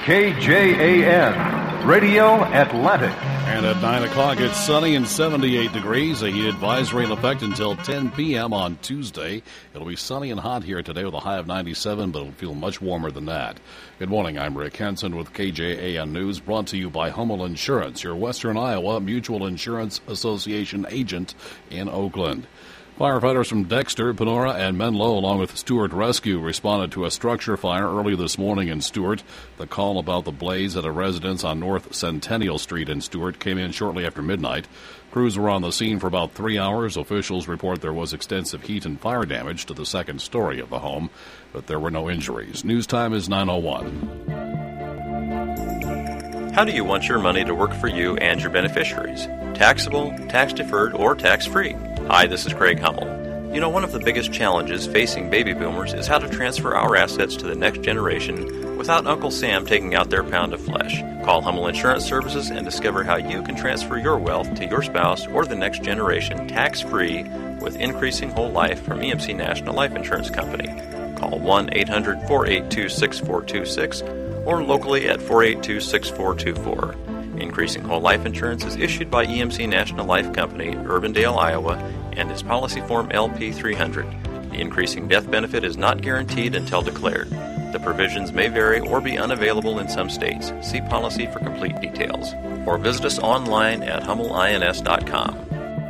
KJAN, Radio Atlantic. And at 9 o'clock, it's sunny and 78 degrees. A heat advisory in effect until 10 p.m. on Tuesday. It'll be sunny and hot here today with a high of 97, but it'll feel much warmer than that. Good morning. I'm Rick Henson with KJAN News, brought to you by Hummel Insurance, your Western Iowa Mutual Insurance Association agent in Oakland. Firefighters from Dexter, Panora, and Menlo, along with Stewart Rescue, responded to a structure fire early this morning in Stewart. The call about the blaze at a residence on North Centennial Street in Stewart came in shortly after midnight. Crews were on the scene for about 3 hours. Officials report there was extensive heat and fire damage to the second story of the home, but there were no injuries. News time is 9:01. How do you want your money to work for you and your beneficiaries? Taxable, tax-deferred, or tax-free? Hi, this is Craig Hummel. You know, one of the biggest challenges facing baby boomers is how to transfer our assets to the next generation without Uncle Sam taking out their pound of flesh. Call Hummel Insurance Services and discover how you can transfer your wealth to your spouse or the next generation tax-free with increasing whole life from EMC National Life Insurance Company. Call 1-800-482-6426 or locally at 482-6424. Increasing Whole Life Insurance is issued by EMC National Life Company, Urbandale, Iowa, and is policy form LP300. The increasing death benefit is not guaranteed until declared. The provisions may vary or be unavailable in some states. See policy for complete details. Or visit us online at hummelins.com.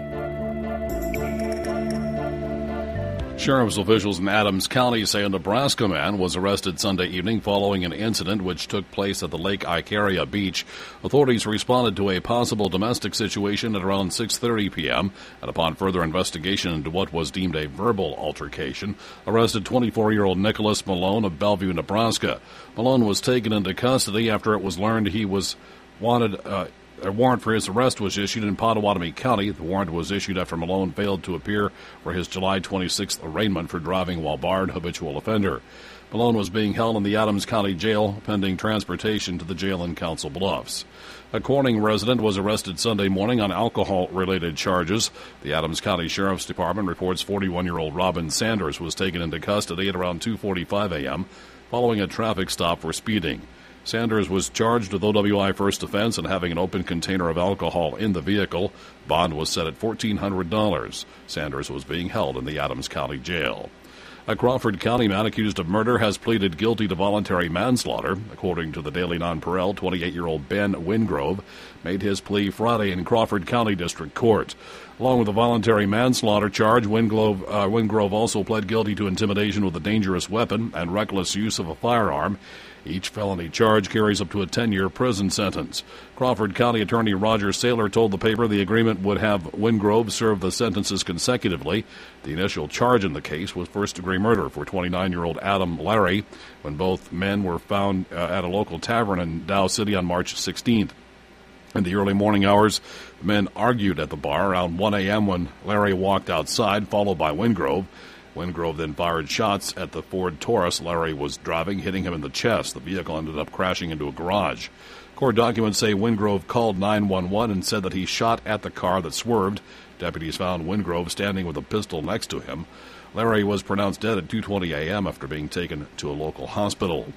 Sheriff's officials in Adams County say a Nebraska man was arrested Sunday evening following an incident which took place at the Lake Icaria beach. Authorities responded to a possible domestic situation at around 6:30 p.m. and upon further investigation into what was deemed a verbal altercation, arrested 24-year-old Nicholas Malone of Bellevue, Nebraska. Malone was taken into custody after it was learned he was wanted. A warrant for his arrest was issued in Pottawatomie County. The warrant was issued after Malone failed to appear for his July 26th arraignment for driving while barred, habitual offender. Malone was being held in the Adams County Jail pending transportation to the jail in Council Bluffs. A Corning resident was arrested Sunday morning on alcohol-related charges. The Adams County Sheriff's Department reports 41-year-old Robin Sanders was taken into custody at around 2:45 a.m. following a traffic stop for speeding. Sanders was charged with OWI first offense and having an open container of alcohol in the vehicle. Bond was set at $1,400. Sanders was being held in the Adams County Jail. A Crawford County man accused of murder has pleaded guilty to voluntary manslaughter. According to the Daily Non-Pareil, 28-year-old Ben Wingrove made his plea Friday in Crawford County District Court. Along with a voluntary manslaughter charge, Wingrove also pled guilty to intimidation with a dangerous weapon and reckless use of a firearm. Each felony charge carries up to a 10-year prison sentence. Crawford County Attorney Roger Saylor told the paper the agreement would have Wingrove serve the sentences consecutively. The initial charge in the case was first-degree murder for 29-year-old Adam Larry when both men were found at a local tavern in Dow City on March 16th. In the early morning hours, the men argued at the bar around 1 a.m. when Larry walked outside, followed by Wingrove. Wingrove then fired shots at the Ford Taurus Larry was driving, hitting him in the chest. The vehicle ended up crashing into a garage. Court documents say Wingrove called 911 and said that he shot at the car that swerved. Deputies found Wingrove standing with a pistol next to him. Larry was pronounced dead at 2:20 a.m. after being taken to a local hospital.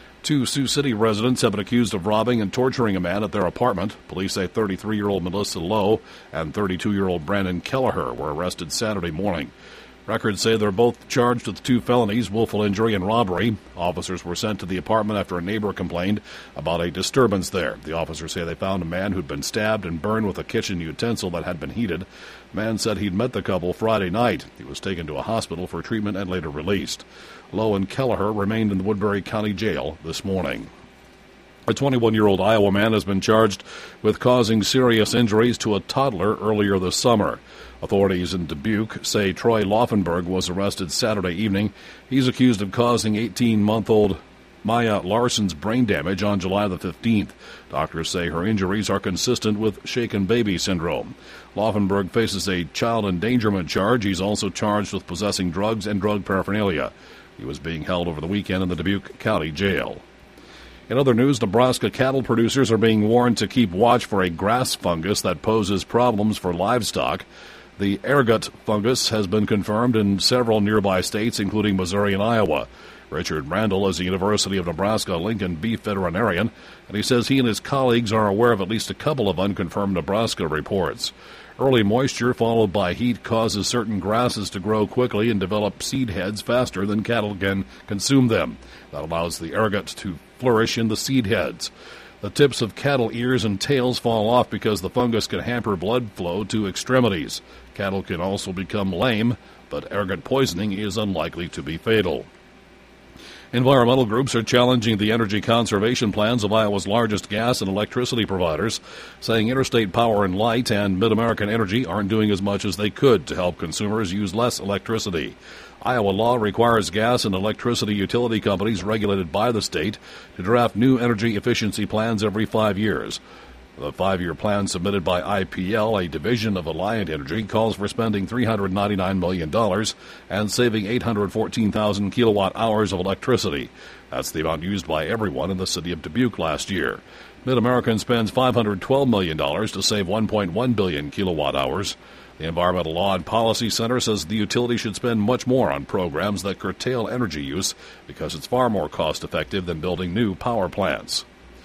2 Sioux City residents have been accused of robbing and torturing a man at their apartment. Police say 33-year-old Melissa Lowe and 32-year-old Brandon Kelleher were arrested Saturday morning. Records say they're both charged with 2 felonies, willful injury and robbery. Officers were sent to the apartment after a neighbor complained about a disturbance there. The officers say they found a man who'd been stabbed and burned with a kitchen utensil that had been heated. The man said he'd met the couple Friday night. He was taken to a hospital for treatment and later released. Lowe and Kelleher remained in the Woodbury County Jail this morning. A 21-year-old Iowa man has been charged with causing serious injuries to a toddler earlier this summer. Authorities in Dubuque say Troy Laufenberg was arrested Saturday evening. He's accused of causing 18-month-old Maya Larson's brain damage on July the 15th. Doctors say her injuries are consistent with shaken baby syndrome. Laufenberg faces a child endangerment charge. He's also charged with possessing drugs and drug paraphernalia. He was being held over the weekend in the Dubuque County Jail. In other news, Nebraska cattle producers are being warned to keep watch for a grass fungus that poses problems for livestock. The ergot fungus has been confirmed in several nearby states, including Missouri and Iowa. Richard Randall is a University of Nebraska-Lincoln beef veterinarian, and he says he and his colleagues are aware of at least a couple of unconfirmed Nebraska reports. Early moisture followed by heat causes certain grasses to grow quickly and develop seed heads faster than cattle can consume them. That allows the ergot to flourish in the seed heads. The tips of cattle ears and tails fall off because the fungus can hamper blood flow to extremities. Cattle can also become lame, but ergot poisoning is unlikely to be fatal. Environmental groups are challenging the energy conservation plans of Iowa's largest gas and electricity providers, saying Interstate Power and Light and Mid-American Energy aren't doing as much as they could to help consumers use less electricity. Iowa law requires gas and electricity utility companies regulated by the state to draft new energy efficiency plans every 5 years. The 5-year plan submitted by IPL, a division of Alliant Energy, calls for spending $399 million and saving 814,000 kilowatt-hours of electricity. That's the amount used by everyone in the city of Dubuque last year. Mid-American spends $512 million to save 1.1 billion kilowatt-hours. The Environmental Law and Policy Center says the utility should spend much more on programs that curtail energy use because it's far more cost-effective than building new power plants.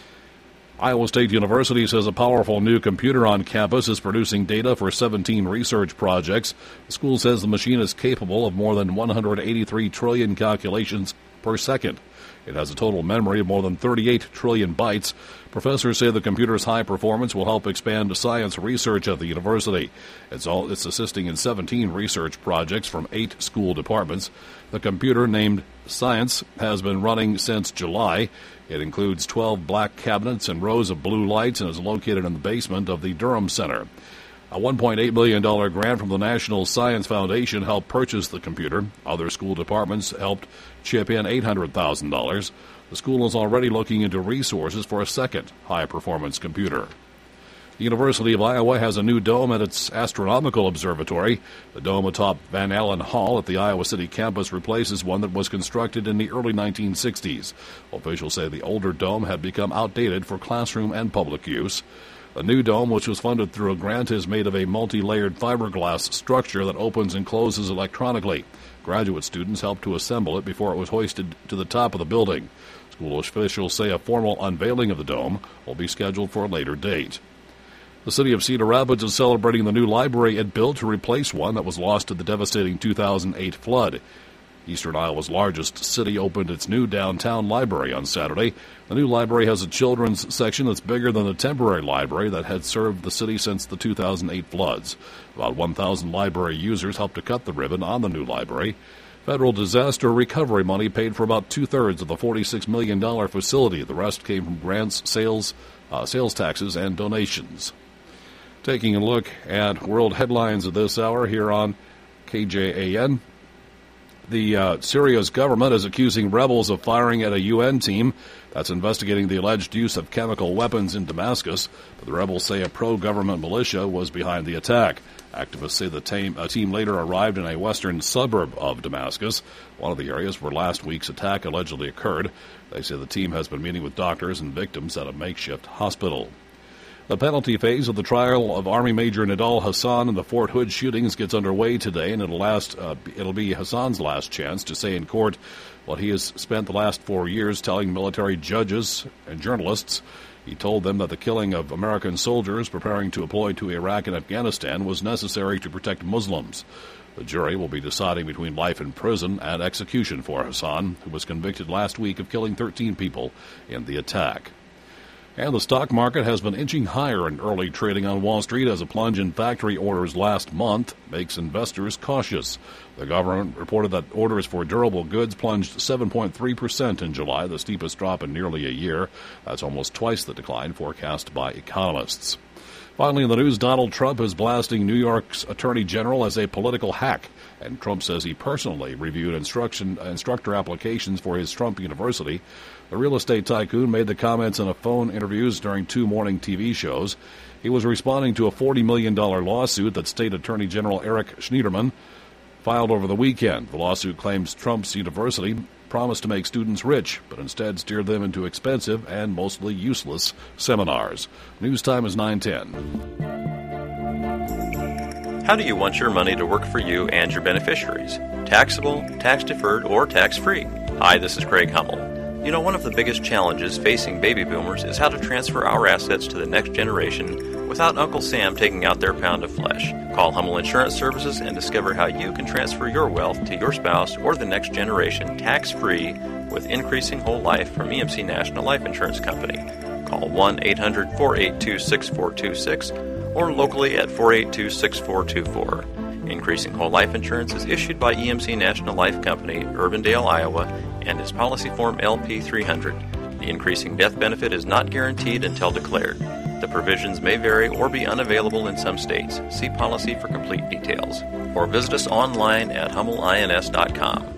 Iowa State University says a powerful new computer on campus is producing data for 17 research projects. The school says the machine is capable of more than 183 trillion calculations per second. It has a total memory of more than 38 trillion bytes. Professors say the computer's high performance will help expand science research at the university. It's assisting in 17 research projects from 8 school departments. The computer, named Science, has been running since July. It includes 12 black cabinets and rows of blue lights and is located in the basement of the Durham Center. A $1.8 million grant from the National Science Foundation helped purchase the computer. Other school departments helped chip in $800,000. The school is already looking into resources for a second high-performance computer. The University of Iowa has a new dome at its astronomical observatory. The dome atop Van Allen Hall at the Iowa City campus replaces one that was constructed in the early 1960s. Officials say the older dome had become outdated for classroom and public use. The new dome, which was funded through a grant, is made of a multi-layered fiberglass structure that opens and closes electronically. Graduate students helped to assemble it before it was hoisted to the top of the building. School officials say a formal unveiling of the dome will be scheduled for a later date. The city of Cedar Rapids is celebrating the new library it built to replace one that was lost to the devastating 2008 flood. Eastern Iowa's largest city opened its new downtown library on Saturday. The new library has a children's section that's bigger than the temporary library that had served the city since the 2008 floods. About 1,000 library users helped to cut the ribbon on the new library. Federal disaster recovery money paid for about two-thirds of the $46 million facility. The rest came from grants, sales taxes, and donations. Taking a look at world headlines of this hour here on KJAN. Syria's government is accusing rebels of firing at a UN team that's investigating the alleged use of chemical weapons in Damascus, but the rebels say a pro-government militia was behind the attack. Activists say a team later arrived in a western suburb of Damascus, one of the areas where last week's attack allegedly occurred. They say the team has been meeting with doctors and victims at a makeshift hospital. The penalty phase of the trial of Army Major Nidal Hasan in the Fort Hood shootings gets underway today, and it'll be Hasan's last chance to say in court what he has spent the last 4 years telling military judges and journalists. He told them that the killing of American soldiers preparing to deploy to Iraq and Afghanistan was necessary to protect Muslims. The jury will be deciding between life in prison and execution for Hasan, who was convicted last week of killing 13 people in the attack. And the stock market has been inching higher in early trading on Wall Street as a plunge in factory orders last month makes investors cautious. The government reported that orders for durable goods plunged 7.3% in July, the steepest drop in nearly a year. That's almost twice the decline forecast by economists. Finally, in the news, Donald Trump is blasting New York's Attorney General as a political hack, and Trump says he personally reviewed instructor applications for his Trump University. The real estate tycoon made the comments in phone interviews during 2 morning TV shows. He was responding to a $40 million lawsuit that State Attorney General Eric Schneiderman filed over the weekend. The lawsuit claims Trump's university promised to make students rich, but instead steered them into expensive and mostly useless seminars. News time is 9:10. How do you want your money to work for you and your beneficiaries? Taxable, tax-deferred, or tax-free? Hi, this is Craig Hummel. You know, one of the biggest challenges facing baby boomers is how to transfer our assets to the next generation without Uncle Sam taking out their pound of flesh. Call Hummel Insurance Services and discover how you can transfer your wealth to your spouse or the next generation tax-free with Increasing Whole Life from EMC National Life Insurance Company. Call 1-800-482-6426 or locally at 482-6424. Increasing Whole Life Insurance is issued by EMC National Life Company, Urbandale, Iowa, and is policy form LP300. The increasing death benefit is not guaranteed until declared. The provisions may vary or be unavailable in some states. See policy for complete details. Or visit us online at hummelins.com.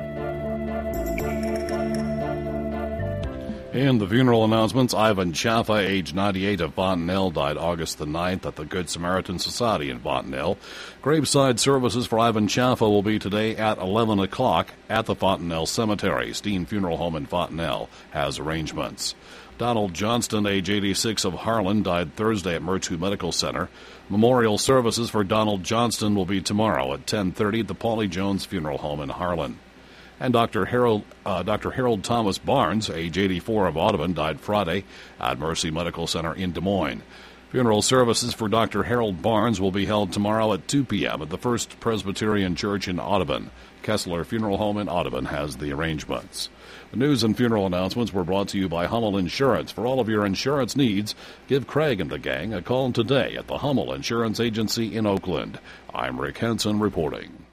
In the funeral announcements, Ivan Chaffa, age 98, of Fontenelle, died August the 9th at the Good Samaritan Society in Fontenelle. Graveside services for Ivan Chaffa will be today at 11 o'clock at the Fontenelle Cemetery. Steen Funeral Home in Fontenelle has arrangements. Donald Johnston, age 86, of Harlan, died Thursday at Mertu Medical Center. Memorial services for Donald Johnston will be tomorrow at 10:30 at the Paulie Jones Funeral Home in Harlan. And Dr. Harold Thomas Barnes, age 84, of Audubon, died Friday at Mercy Medical Center in Des Moines. Funeral services for Dr. Harold Barnes will be held tomorrow at 2 p.m. at the First Presbyterian Church in Audubon. Kessler Funeral Home in Audubon has the arrangements. The news and funeral announcements were brought to you by Hummel Insurance. For all of your insurance needs, give Craig and the gang a call today at the Hummel Insurance Agency in Oakland. I'm Rick Henson reporting.